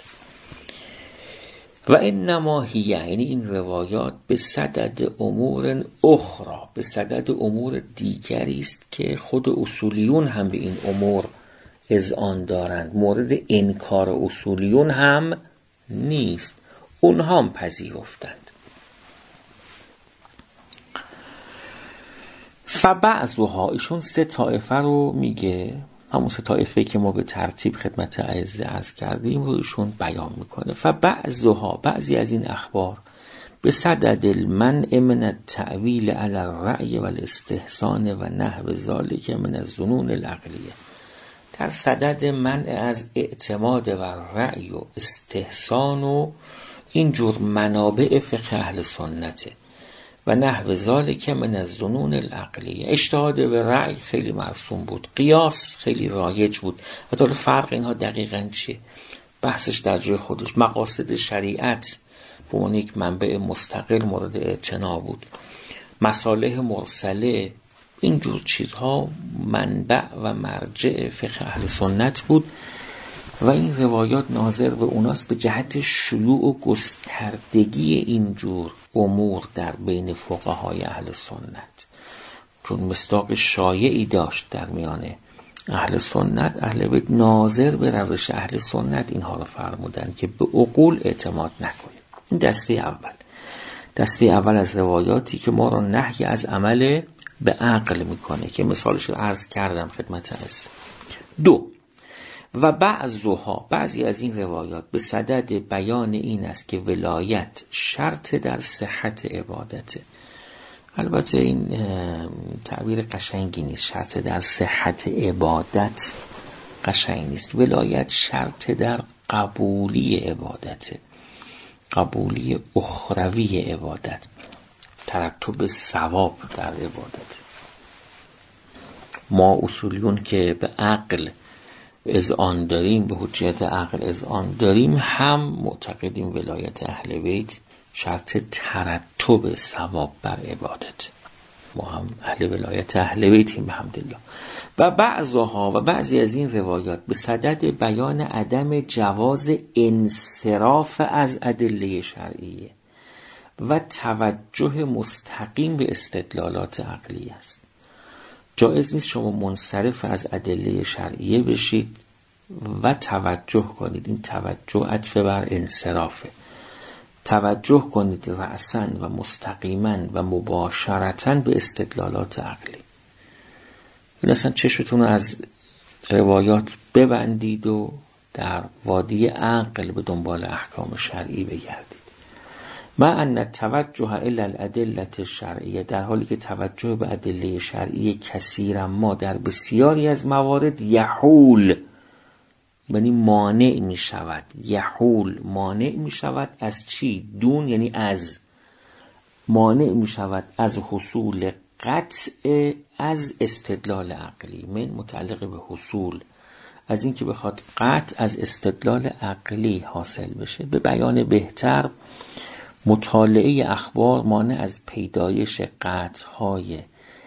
و انما هی، یعنی این روایات به صدد امور اخرى، به صدد امور دیگری است که خود اصولیون هم به این امور اذعان دارند. مورد انکار اصولیون هم نیست، اونها هم پذیرفتند. فبعضها، ایشون سه طایفه رو میگه، همون سه طایفه که ما به ترتیب خدمت اعزه عرض کردیم رو ایشون بیان میکنه. فبعضها، بعضی از این اخبار به صدد المنع من التأویل علی الرأی والاستحسان و نحو ذلک من الظنون العقلیه، در صدد منع از اعتماد و رأی و استحسان و اینجور منابع فقه اهل سنته و نحو ذلک من الظنون العقلیه. اجتهاد به رأی خیلی مرسوم بود، قیاس خیلی رایج بود. و تا فرق اینها دقیقاً چیه بحثش در جای خودش. مقاصد شریعت به عنوان یک منبع مستقل مورد اعتنا بود. مصالح مرسله، اینجور چیزها منبع و مرجع فقه اهل سنت بود و این روایات ناظر به اوناست به جهت شیوع و گستردگی اینجور امور در بین فقهای اهل سنت، چون مصداق شایعی داشت در میان اهل سنت. اهل بیت ناظر به روش اهل سنت اینها رو فرمودن که به عقول اعتماد نکنید. این دسته اول، دسته اول از روایاتی که ما را نهی از عمل به عقل میکنه که مثالش رو عرض کردم خدمت از. دو، و بعضها، بعضی از این روایات به صدد بیان این است که ولایت شرط در صحت عبادته البته این تعبیر قشنگی نیست. شرط در صحت عبادت قشنگ نیست. ولایت شرط در قبولی عبادت، قبولی اخروی عبادت، ترتب ثواب در عبادت. ما اصولیون که به عقل اذعان داریم، به حجیت عقل اذعان داریم، هم معتقدیم ولایت اهل بیت شرط ترتب ثواب بر عبادت. ما هم اهل ولایت اهل بیتیم بحمدالله. و بعضها و بعضی از این روایات به صدد بیان عدم جواز انصراف از ادله شرعیه و توجه مستقیم به استدلالات عقلی است. جایز نیست شما منصرف از ادله شرعیه بشید و توجه کنید. این توجه عطف بر انصرافه. توجه کنید رأساً و مستقیماً و مباشرتاً به استدلالات عقلی. این اصلا چشمتون رو از روایات ببندید و در وادی عقل به دنبال احکام شرعی بگردید. ما ان توجه الی الادله الشرعیه، در حالی که توجه به ادله شرعی کثیرا ما در بسیاری از موارد یحول، یعنی مانع می شود. یحول مانع می شود از چی؟ دون یعنی از، مانع می شود از حصول قطع از استدلال عقلی. من متعلق به حصول، از این که بخواد قطع از استدلال عقلی حاصل بشه. به بیان بهتر، مطالعه اخبار مانع از پیدایش قطعهای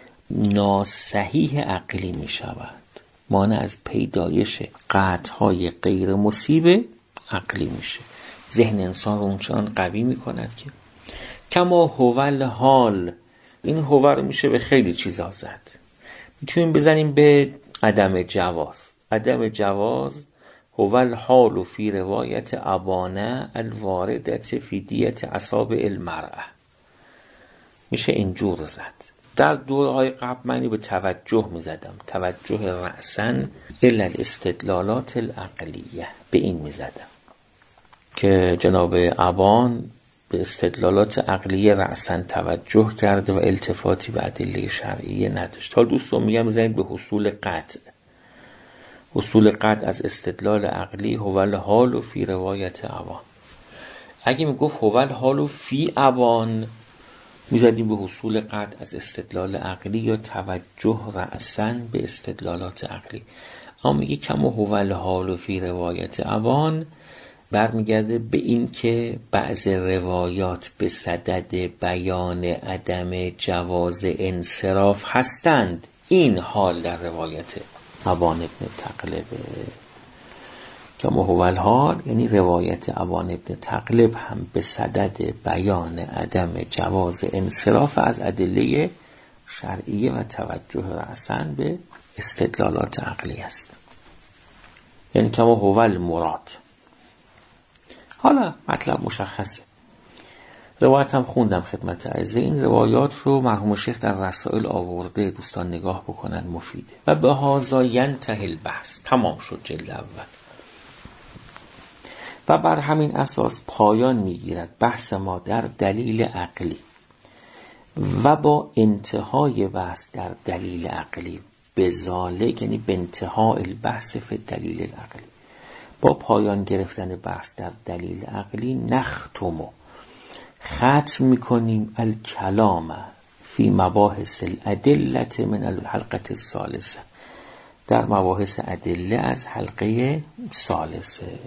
ناصحیح عقلی می شود. مانع از پیدایش قطعهای غیر مصیب عقلی میشه. ذهن انسان رو اونچنان قوی میکند که کما هوال حال. این هو رو میشه به خیلی چیزا زد. میتونیم بزنیم به عدم جواز. عدم جواز هوال حال فی روایت ابانه الواردت فی دیت اصابع المرأه. میشه اینجور زد. در دورهای قبل من به توجه میزدم، توجه رأساً الی الاستدلالات العقلیه، به این میزدم که جناب ابان به استدلالات عقلیه رأساً توجه کرده و التفاتی به ادله شرعیه نداشت. حال دوستان میگم بزنید به حصول قطع. حصول قطع از استدلال عقلی هوال حال و فی روایت ابان. اگه میگفت هوال حال و فی ابان، میزدیم به حصول قطع از استدلال عقلی یا توجه رأساً به استدلالات عقلی. اما میگه کما هوال حال فی روایت ابان، برمیگرده به این که بعض روایات به صدد بیان عدم جواز انصراف هستند. این حال در روایت ابان ابن تقلبه. کما هوال حال یعنی روایت ابان ابن تقلب هم به صدد بیان عدم جواز انصراف از ادله شرعیه و توجه رأساً به استدلالات عقلی است. یعنی کما هوال مراد. حالا مطلب مشخصه. روایت هم خوندم خدمت عزیزه. این روایات رو مرحوم شیخ در رسائل آورده، دوستان نگاه بکنن، مفیده. و به هذا ینتهی البحث. تمام شد جلد اول. و بر همین اساس پایان میگیرد بحث ما در دلیل عقلی و با انتهای بحث در دلیل عقلی بذالک، یعنی به انتهای البحث فی دلیل العقلی، با پایان گرفتن بحث در دلیل عقلی نختم، ختم میکنیم الکلام فی مباحث الادله من الحلقه الثالثه، در مباحث ادله از حلقه ثالثه.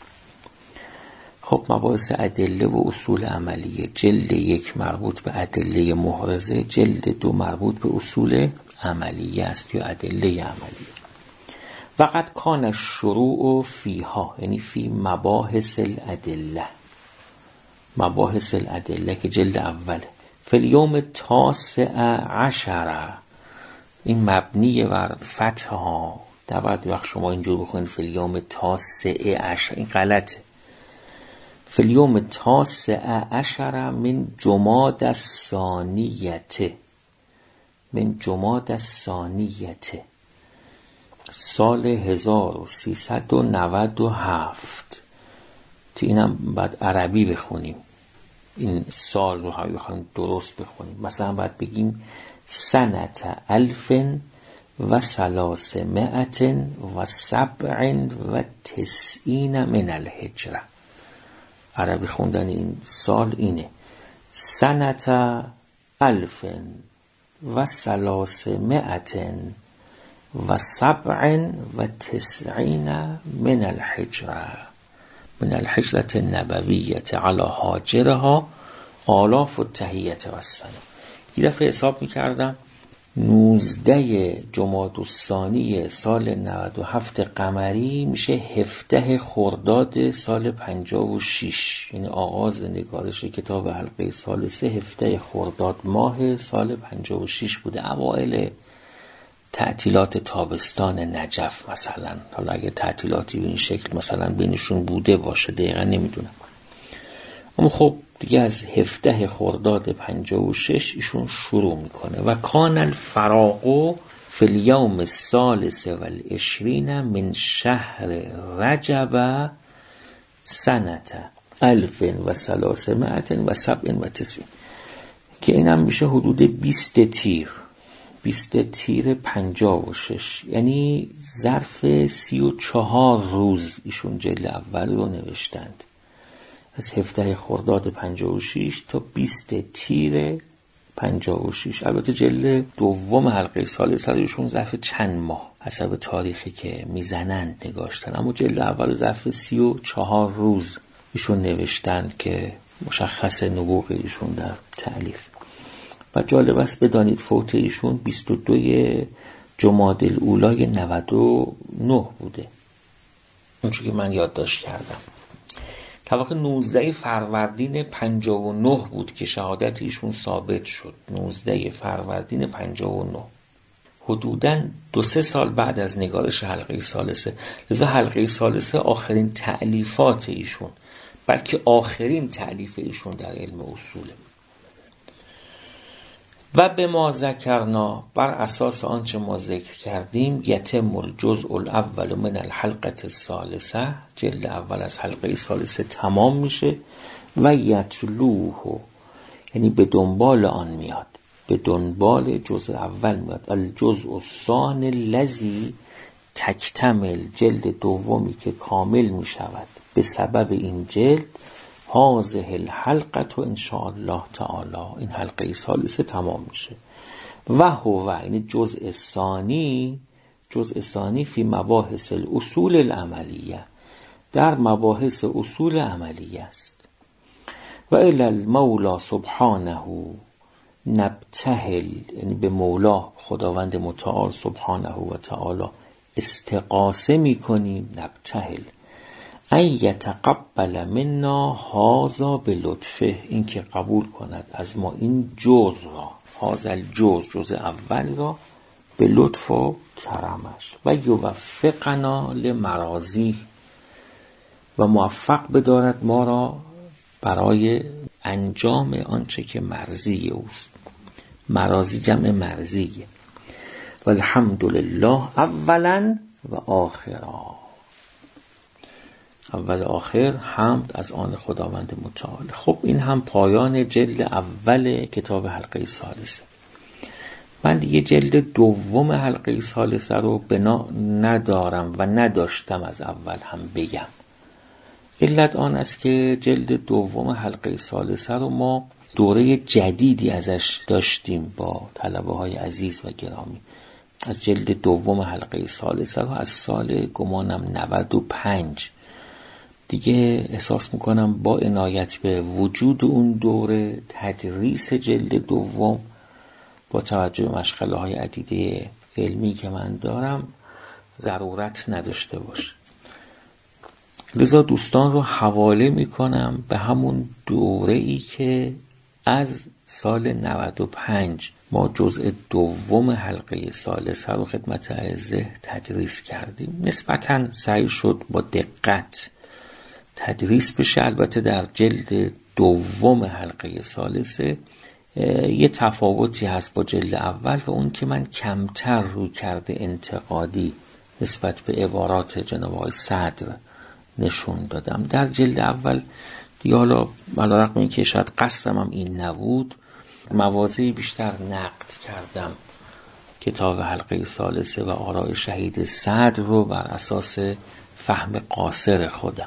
خب مباحث ادله و اصول عملیه، جلد یک مربوط به ادله محرزه، جلد دو مربوط به اصول عملیه است یا ادله عملیه. وقد کان الشروع فیها، یعنی فی مباحث الادله، مباحث الادله که جلد اوله، فی الیوم تاسع عشر، این مبنیه بر فتح ها. در بعد وقت شما اینجور بکنید فی الیوم تاسع عشر، این غلطه. فی الیوم تاسع عشر من جماد الثانیه، من جماد الثانیه، سال هزار و سیصد و نود و هفت. اینم بعد عربی بخونیم. این سال رو بخوایم درست بخونیم. مثلا باید بگیم سنت الف و ثلاثمائت و سبع و تسعین من الهجره. عربی خوندن این سال اینه: سنت الف و ثلاثمائت و سبع و تسعین من الهجره، من الهجرة النبویة علی هاجرها آلاف و تحییت و السلام. یه دفعه حساب میکردم نوزده جمادی الثانی سال نود و هفت قمری میشه هفده خرداد سال پنجاه و شش، یعنی آغاز نگارش کتاب حلقه ثالثه هفده خرداد ماه سال پنجاه و شش بوده، اوائل تعطیلات تابستان نجف مثلا. حالا اگه تعطیلاتی به این شکل مثلا بینشون بوده باشه دقیقا نمیدونم، اما خب دیگه از هفده خرداد پنجاه و شش ایشون شروع میکنه. و کان الفراق فی الیوم الثالث والعشرین من شهر رجب سنت الف و ثلاثمائت و سبع و تسعین، که اینم میشه حدود بیست تیر، بیست تیر پنجاه و شش، یعنی ظرف سی و چهار روز ایشون جلد اول رو نوشتند، از هفده خرداد پنجاه و شش تا بیست تیر پنجاه و شش. البته جلد دوم حلقه ثالثه ایشون ظرف چند ماه حسب تاریخی که میزنند نگاشتن، اما جلد اول ظرف سی و چهار روز ایشون نوشتند که مشخص نبوغ ایشون در تألیف. و جالب است بدانید فوت ایشون بیست و دو جمادی الاولی نود و نه بوده، اونچه که من یادداشت کردم. تا واقع نوزده فروردین پنجاه و نه بود که شهادت ایشون ثابت شد، نوزده فروردین پنجاه و نه، حدوداً دو سه سال بعد از نگارش حلقه ثالثه. لذا حلقه ثالثه آخرین تألیفات ایشون، بلکه آخرین تألیف ایشون در علم اصوله. و به ما ذکرنا، بر اساس آنچه ما ذکر کردیم، یتم الجزء الاول من الحلقه الثالثه، جلد اول از حلقه ثالثه تمام میشه. و یتلوه، یعنی به دنبال آن میاد، به دنبال جزء اول میاد. الجزء الثانی الذی تکتمل، جلد دومی که کامل میشود به سبب این جلد. هذه الحلقه ان شاء الله تعالی، این حلقه ثالثه تمام میشه. و هو، یعنی جزء ثانی، جزء ثانی فی مباحث الاصول العملیه، در مباحث اصول عملیه است. و الی المولا سبحانه نبتهل، یعنی به مولا خداوند متعال سبحانه و تعالی استغاثه میکنیم. نبتهل ان یتقبل منا هذا بلطفه، این که قبول کند از ما این جز را، هذا الجز، جز اول را، به لطف و کرمش. و یوفقنا لمرازی، و موفق بدارد ما را برای انجام آنچه که مرضی اوست. مرازی جمع مرضیه. و الحمدلله اولا و آخرا، اول آخر حمد از آن خداوند متعال. خب این هم پایان جلد اول کتاب حلقه ثالثه. من دیگه جلد دوم حلقه ثالثه رو بنا ندارم و نداشتم از اول هم بگم. علت آن است که جلد دوم حلقه ثالثه رو ما دوره جدیدی ازش داشتیم با طلبه های عزیز و گرامی. از جلد دوم حلقه ثالثه رو از سال گمانم نود و پنج دیگه احساس میکنم با عنایت به وجود اون دوره تدریس جلد دوم با توجه به مشغله های عدیده علمی که من دارم ضرورت نداشته باشه. لذا دوستان رو حواله میکنم به همون دوره ای که از سال نود و پنج ما جزء دوم حلقه ثالثه رو خدمت اعزه تدریس کردیم. نسبتاً سعی شد با دقت تدریس بشه. البته در جلد دوم حلقه ثالثه یه تفاوتی هست با جلد اول و اون که من کمتر روی کرده انتقادی نسبت به عبارات جناب آقای صدر نشون دادم. در جلد اول دیگه حالا علیرغم اینکه شاید قصدم هم این نبود، مواضعی بیشتر نقد کردم کتاب حلقه ثالثه و آراء شهید سعد رو بر اساس فهم قاصر خودم.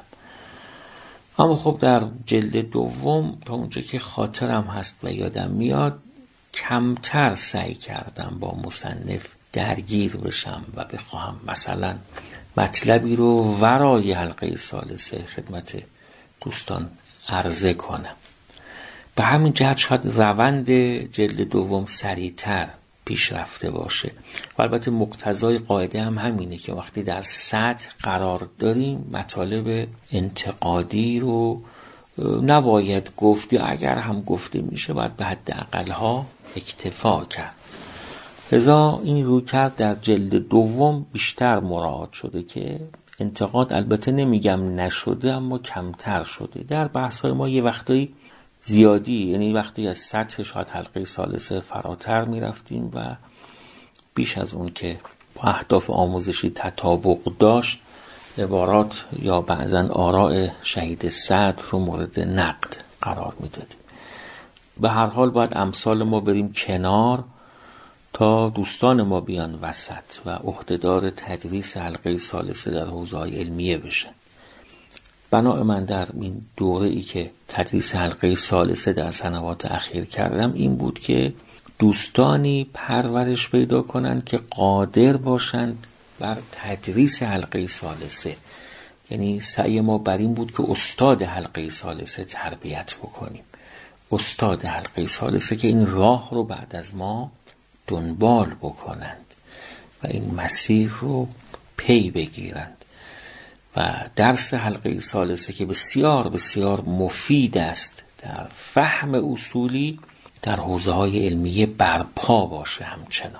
اما خب در جلد دوم تا اونجا که خاطرم هست و یادم میاد کمتر سعی کردم با مصنف درگیر بشم و بخواهم مثلا مطلبی رو ورای حلقه ثالثه خدمت دوستان عرضه کنم. به همین جهت شاید روند جلد دوم سریعتر پیش رفته باشه و البته مقتضای قاعده هم همینه که وقتی در سطح قرار داریم مطالب انتقادی رو نباید گفت، اگر هم گفته میشه باید به حد اقلها اکتفا کرد. لذا این رویکرد در جلد دوم بیشتر مراعات شده که انتقاد البته نمیگم نشده اما کمتر شده. در بحث‌های ما یه وقتایی زیادی، یعنی وقتی از سطح شاید حلقه ثالثه فراتر میرفتیم و بیش از اون که با اهداف آموزشی تطابق داشت عبارات یا بعضن آراء شهید سعد رو مورد نقد قرار میدادیم. به هر حال باید امثال ما بریم کنار تا دوستان ما بیان وسط و عهدهدار تدریس حلقه ثالثه در حوزه‌های علمیه بشن. بنای من در این دوره ای که تدریس حلقه ثالثه در سنوات اخیر کردم این بود که دوستانی پرورش پیدا کنند که قادر باشند بر تدریس حلقه ثالثه. یعنی سعی ما بر این بود که استاد حلقه ثالثه تربیت بکنیم، استاد حلقه ثالثه که این راه رو بعد از ما دنبال بکنند و این مسیر رو پی بگیرند. و درس حلقه ثالثه که بسیار بسیار مفید است در فهم اصولی در حوزه‌های علمیه برپا باشه همچنان.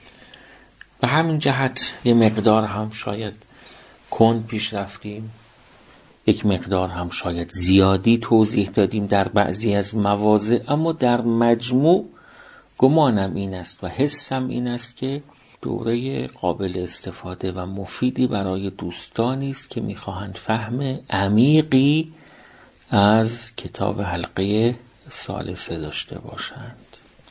و همین جهت یه مقدار هم شاید کند پیش رفتیم، یک مقدار هم شاید زیادی توضیح دادیم در بعضی از مواضع، اما در مجموع گمانم این است و حسم این است که دوره قابل استفاده و مفیدی برای دوستانی است که می‌خواهند فهم عمیقی از کتاب حلقه ثالثه داشته باشند.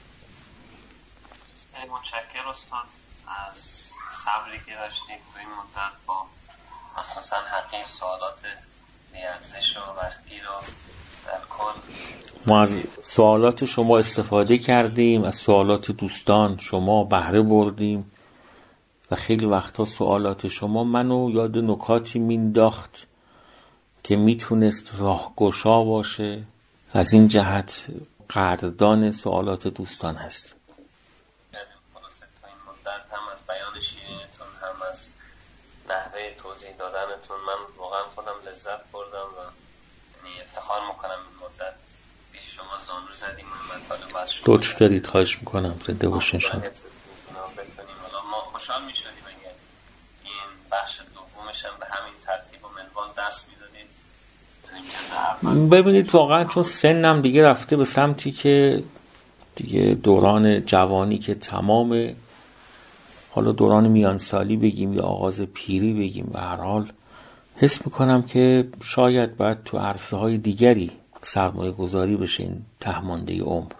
متشکرم استاد از صبری که داشتید تو این مدت با مخصوصا حقیر سوالات بی‌ارزش و وقتی رو در کل. ما از سوالات شما استفاده کردیم، از سوالات دوستان شما بهره بردیم و خیلی وقتا سوالات شما منو یاد نکاتی مینداخت که میتونست راهگشا باشه. از این جهت قدردان سوالات دوستان هستیم. خلاصه تا این مدت هم از بیان شیرینتون هم از نحوه توضیح دادنتون من واقعا خودم لذت بردم و یعنی افتخار میکنم این مدت پیش شما زانو زدیم و مطالب از شما لطف دارید، خواهش میکنم زنده باشین شما. ما خوشحال میشدیم اگر این بخش دومش هم به همین ترتیب و منوال دست میدادید. ببینید واقعا چون سنم دیگه رفته به سمتی که دیگه دوران جوانی که تمام، حالا دوران میانسالی بگیم یا آغاز پیری بگیم، به هر حال حس میکنم که شاید باید تو عرصه های دیگری سرمایه گذاری بشه. این تهمانده عمر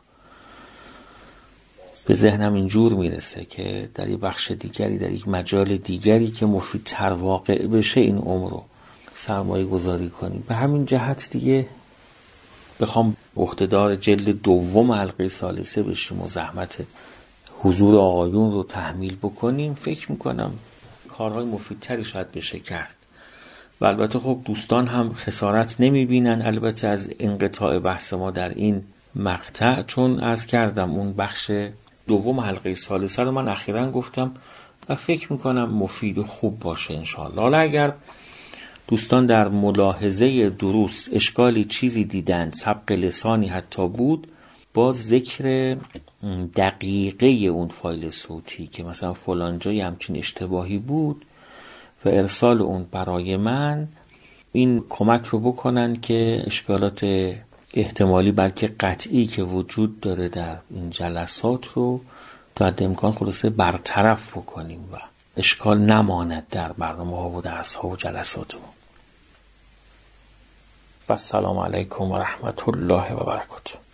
به ذهنم اینجور میرسه که در یک بخش دیگری، در یک مجال دیگری که مفید تر واقع بشه این عمر رو سرمایه گذاری کنیم. به همین جهت دیگه بخوام عهدهدار جلد دوم حلقه ثالثه بشیم و زحمت حضور آقایون رو تحمیل بکنیم، فکر میکنم کارهای مفیدتری شاید بشه کرد. و البته خب دوستان هم خسارت نمیبینن البته از انقطاع بحث ما در این مقطع، چون از کردم اون بخش دوم حلقه ثالثه رو من اخیراً گفتم و فکر میکنم مفید و خوب باشه انشاءالله. حالا اگر دوستان در ملاحظه دروس اشکالی چیزی دیدند، سبق لسانی حتی بود، با ذکر دقیقه اون فایل صوتی که مثلا فلان جای همچین اشتباهی بود و ارسال اون برای من، این کمک رو بکنن که اشکالات احتمالی بلکه قطعی که وجود داره در این جلسات رو تا حد امکان خلاصه برطرف بکنیم و اشکال نماند در برنامه ها و درس ها و جلسات ما. و السلام علیکم و رحمت الله و برکاته.